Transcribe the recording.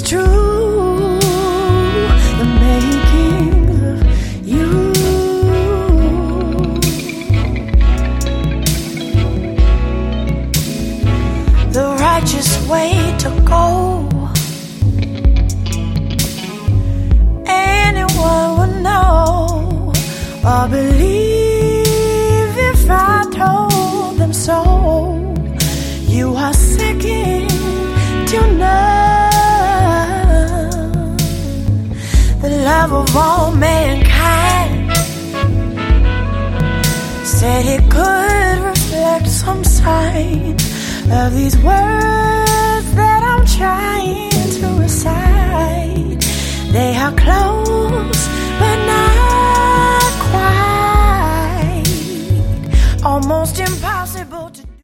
true, the making of you. The righteous way to go, anyone would know or believe if I told them so. You are second to none, the love of all mankind. Said it could reflect some sign of these words that I'm trying to recite. They are close, but not quite, almost impossible.